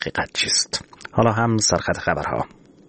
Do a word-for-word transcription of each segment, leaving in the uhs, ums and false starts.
حقیقت چیست؟ حالا هم سرخط خبرها.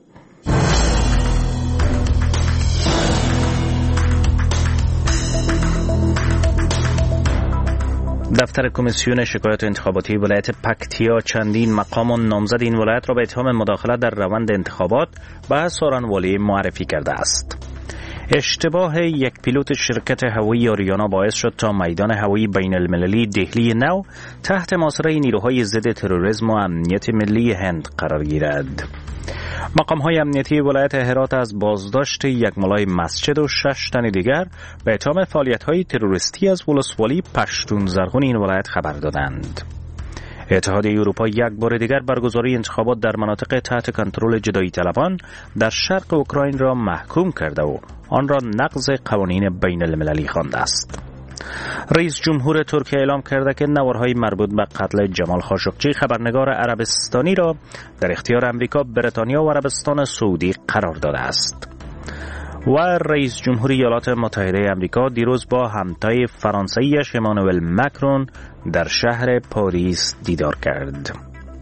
دفتر کمیسیون شکایات انتخاباتی ولایت پکتیا چندین مقام و نامزد این ولایت را به اتهام مداخلت در روند انتخابات به سارنوالی معرفی کرده است. اشتباه یک پیلوت شرکت هوایی آریانا باعث شد تا میدان هوایی بین المللی دهلی نو تحت محاصره نیروهای ضد تروریسم و امنیت ملی هند قرار گیرد. مقام‌های امنیتی ولایت هرات از بازداشت یک ملای مسجد و شش تن دیگر به اتهام فعالیت‌های تروریستی از ولسوالی پشتون زرغون این ولایت خبر دادند. اتحادیه اروپا یک بار دیگر برگزاری انتخابات در مناطق تحت کنترل جدایی طلبان در شرق اوکراین را محکوم کرده و آن را نقض قوانین بین المللی خوانده است. رئیس جمهور ترکیه اعلام کرده که نوارهای مربوط به قتل جمال خاشقچی خبرنگار عربستانی را در اختیار امریکا، بریتانیا و عربستان سعودی قرار داده است. و رئیس جمهور ایالات متحده امریکا دیروز با همتای فرانسویش امانوئل مکرون در شهر پاریس دیدار کرد.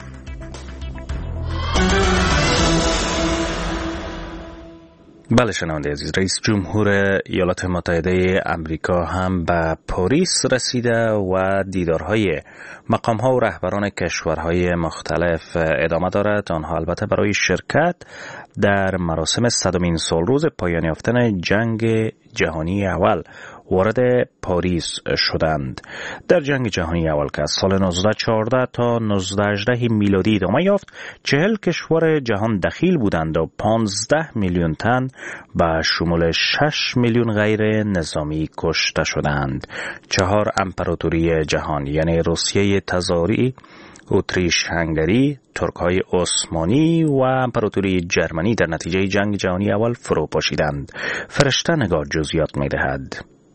بله شنونده عزیز، رئیس جمهور ایالات متحده امریکا هم به پاریس رسیده و دیدارهای مقام‌ها و رهبران کشورهای مختلف ادامه دارد. آنها البته برای شرکت در مراسم صدمین سالروز پایان یافتن جنگ جهانی اول وارد پاریس شدند. در جنگ جهانی اول که از سال نوزده چهارده تا نوزده هجده میلادی ادامه یافت، چهل کشور جهان دخیل بودند و پانزده میلیون تن به شمول شش میلیون غیر نظامی کشته شدند. چهار امپراتوری جهان یعنی روسیه تزاری، اتریش هنگری، ترک‌های عثمانی و امپراتوری جرمنی در نتیجه جنگ جهانی اول فرو پاشیدند. فرشته نگار جزئیات می‌دهد.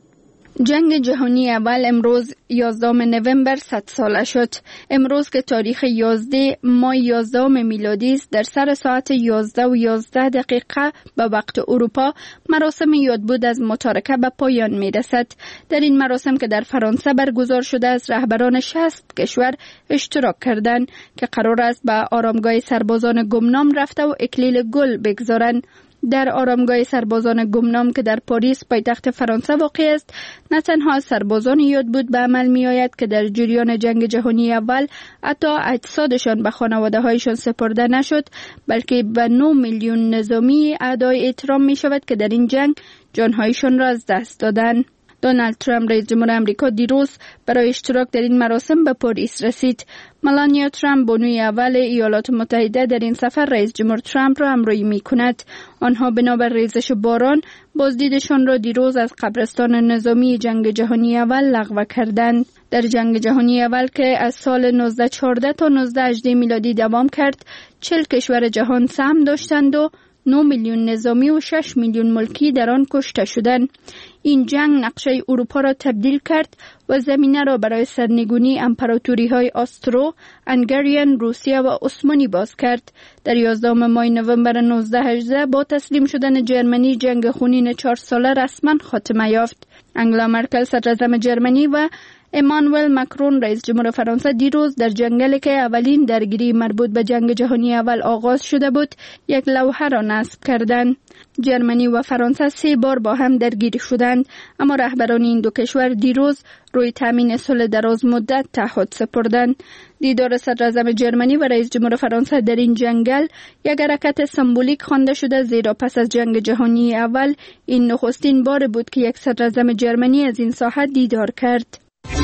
جنگ جهانی اول امروز یازدهم نوامبر صد ساله شد. امروز که تاریخ یازده ماه یازدهم میلادی است، در سر ساعت یازده و یازده دقیقه به وقت اروپا مراسم یادبود از متارکه به پایان می رسد. در این مراسم که در فرانسه برگزار شده است، رهبران شصت کشور اشتراک کردند که قرار است به آرامگاه سربازان گمنام رفته و اکلیل گل بگذارند. در آرامگاه سربازان گمنام که در پاریس پایتخت فرانسه واقع است، نه تنها سربازان یادبود به عمل می آید که در جریان جنگ جهانی اول حتی اجسادشان به خانواده هایشان سپرده نشد، بلکه به نه میلیون نظامی اعدای احترام می شود که در این جنگ جانهایشان را از دست دادند. دونالد ترامپ رئیس جمهور آمریکا دیروز برای اشتراک در این مراسم به پاریس رسید. ملانیا ترامپ بانوی اول ایالات متحده در این سفر رئیس جمهور ترامپ را همراهی می کند. آنها بنابر ریزش باران بازدیدشان را دیروز از قبرستان نظامی جنگ جهانی اول لغو کردند. در جنگ جهانی اول که از سال نوزده چهارده تا نوزده هجده میلادی دوام کرد، چهل کشور جهان سهم داشتند و نه میلیون نظامی و شش میلیون ملکی در آن کشته شدند. این جنگ نقشه اروپا را تبدیل کرد و زمینه را برای سرنگونی امپراتوری های آسترو، هنگریان، روسیه و عثمانی باز کرد. در یازدهم ماه نوامبر نوزده هجده با تسلیم شدن جرمنی، جنگ خونین چهار ساله رسما خاتمه یافت. انگلا مرکل صدراعظم جرمنی و امانوئل مکرون رئیس جمهور فرانسه دیروز در جنگلی که اولین درگیری مربوط به جنگ جهانی اول آغاز شده بود، یک لوحه را نصب کردند. جرمنی و فرانسه سه بار با هم درگیری شدند، اما رهبران این دو کشور دیروز روی تامین صلح دراز مدت تعهد سپردند. دیدار صدراعظم جرمنی و رئیس جمهور فرانسه در این جنگل یک حرکت سمبولیک خوانده شده، زیرا پس از جنگ جهانی اول این نخستین بار بود که یک صدراعظم جرمنی از این ساحت دیدار کرد.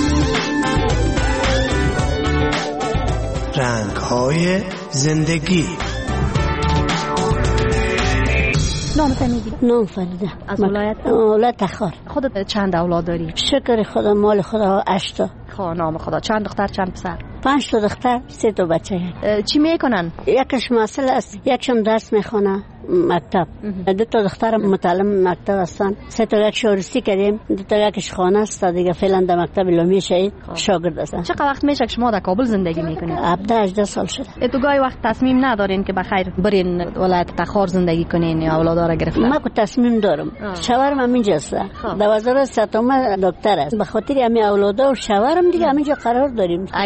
رنگ‌های زندگی. نام تمیدی؟ نام فریده. از ولایت؟ ولایت تخار. خودت چند اولاد داری؟ شکر خدا، مال خدا هشتا. خدا نام خدا. چند دختر چند پسر؟ پنج تا دختر، سه تا بچه. چی میکنن؟ یکش مسئله است، یکشون درس میخونه مکتب، دو تا دختر متعلم مکتب هستن، سه تا یک شورستی کردیم، دو تا یکش خانه است دیگه، فعلا در مکتب لومی شهید شاگرد هستن. چقدر وقت میشه که شما در کابل زندگی میکنید؟ هفده هجده سال شده. تو گاهی وقت تصمیم ندارین که بخیر برین ولایت تخار زندگی کنین یا اولادا را گرفتن؟ من کو تصمیم دارم. شوهرم همینجا است، در وزارت صحت دکتر است، به خاطر همین اولادا و شوهرم دیگه همینجا قرار داریم. اگر نخواست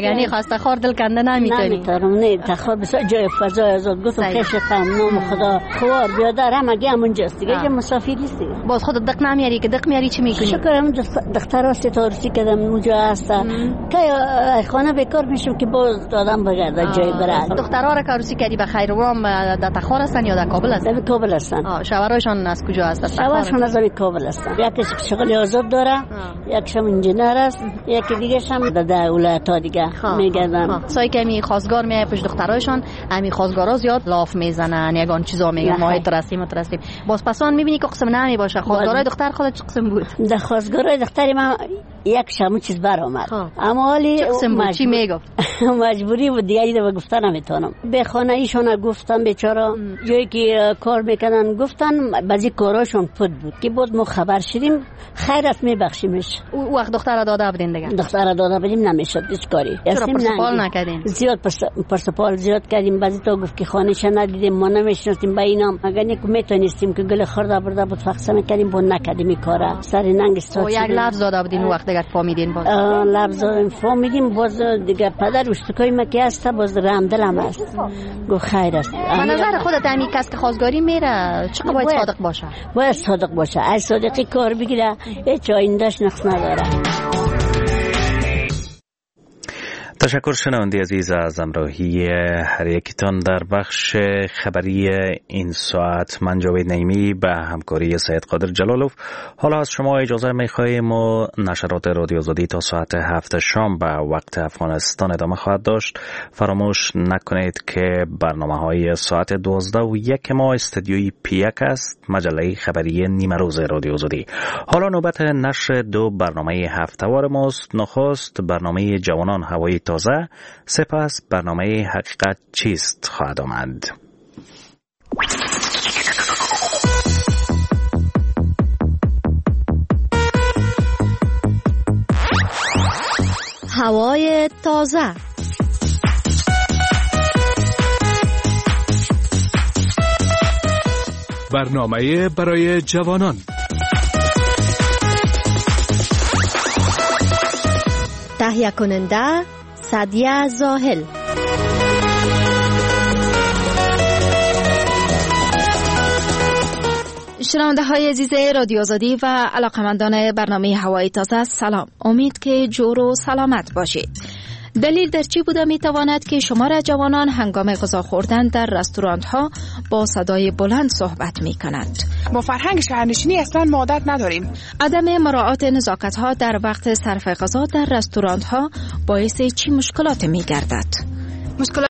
از تخار دل کنده نمیتونی؟ نمیتونم. نه تخار بسیار جای فضای آزاد. گفتم خشتم نام خدا خوار بیادر هم اگه همونجاست دیگه. اینجا مسافری است دیگه. باز خودت دق نمیاری که دق میاری چی میکنی؟ شکرم دخترها ستارسی کردم اونجا هستن که خانه بیکار میشم که باز دادم بگرده جای برد. دخترها را کاروسی کردی به خیر و در تخار هستن یا در کابل هستن؟ در کابل هستن. شوهرشان از کجا هستن؟ شوهرشان از کابل هستن. یکی شغل آزاد داره، یکیشم انجینر است، یکی دیگه هم در ولایت‌ها دیگه میگردن. سای کمی خواستگار میای پیش دخترایشان، همین خواستگارا زیاد لاف میزنن، یگان چیزا میگن ما ترسیم ترسیم. باز پسان میبینی که قسم نمی باشه. خواستگارای دختر خودت چه قسم بود؟ در خواستگارای دختر ما یک شمو چیز برآمد. اما حالی چی میگفت؟ مجبوری بود دیگه دیگه گفتن نمیتونم. به خانه ایشون گفتم بیچاره جایی که کار میکنن گفتن بعضی کاراشون پد بود که بود ما خبر شدیم خیرت میبخشیمش. او وقت دختر داده بودین دیگه؟ دختر داده بودیم نمیشد هیچ کاری. چرا پرسپال نکردین؟ زیاد پرسپال زیاد کردیم. بعضی تا گفت که خانه‌ش ندیدیم ما نمیشناسیم. با اینام اگر نیک میتونستیم که گل خورده برده بود فقط میکردیم با نکردیم این کارا. سر ننگ استاد. او یک لفظ داده بودین وقت دیگه فهمیدین باز؟ لفظ فهمیدیم باز دیگه پدر اشتکای ما که هست باز رحم دلم است. گو خیر است. به نظر خودت همین کس که خواستگاری میره چقدر باید صادق باشه؟ باید صادق باشه. از صادقی کار بگیره هیچ آیندهش نقص نداره. تشکر شنونده عزیز از همراهی هر یکیتان در بخش خبری این ساعت. من جاوید نعیمی به همکاری سید قادر جلالوف. حالا از شما اجازه می‌خواهیم و نشرات رادیو آزادی تا ساعت هفت شام به وقت افغانستان ادامه خواهد داشت. فراموش نکنید که برنامه‌های ساعت دوازده و یک ما استودیوی پیک است، مجله خبری نیمه روز رادیو آزادی. حالا نوبت نشر دو برنامه هفته‌وار ماست. نخست برنامه جوانان هوای تازه، سپس برنامه حقیقت چیست خواهد آمد. هوای تازه. برنامه برای جوانان. تهیه کننده سعدیه زاهل. شنونده های عزیز رادیو آزادی و علاقمندان برنامه هوای تازه، سلام. امید که جور و سلامت باشید. دلیل در چی بوده می تواند که شمار جوانان هنگام غذا خوردن در رستوران ها با صدای بلند صحبت می کنند؟ با فرهنگ شهرنشینی اصلا عادت نداریم. عدم مراعات نزاکت ها در وقت صرف غذا در رستوران ها باعث چی مشکلات می گردد؟ مشکلات